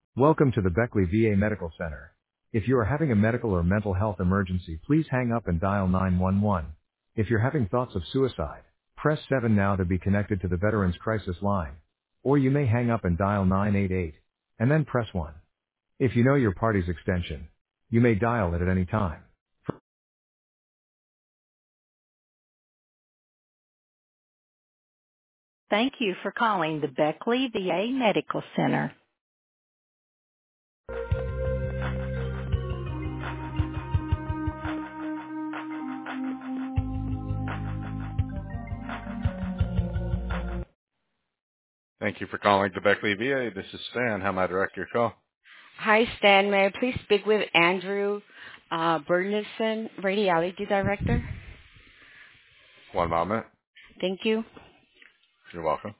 Welcome to the Beckley VA Medical Center. If you are having a medical or mental health emergency, please hang up and dial 911. If you're having thoughts of suicide, press 7 now to be connected to the Veterans Crisis Line. Or you may hang up and dial 988, and then press 1. If you know your party's extension, you may dial it at any time. Thank you for calling the Beckley VA Medical Center. Thank you for calling the Beckley VA. This is Stan. How may I direct your call? Hi, Stan. May I please speak with Andrew Burnison, Radiology Director? One moment. Thank you. You're welcome.